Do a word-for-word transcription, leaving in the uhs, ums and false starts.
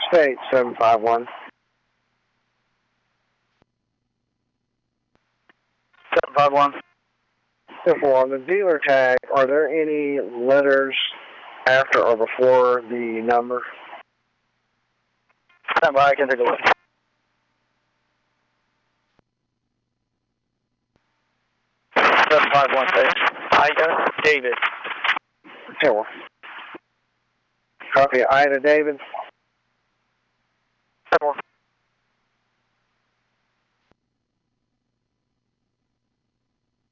State seven five one. seven five one. Therefore, on the dealer tag, are there any letters after or before the number? Stand by, I can take a look. seven five one six. Ida David. Sure. Copy Ida David.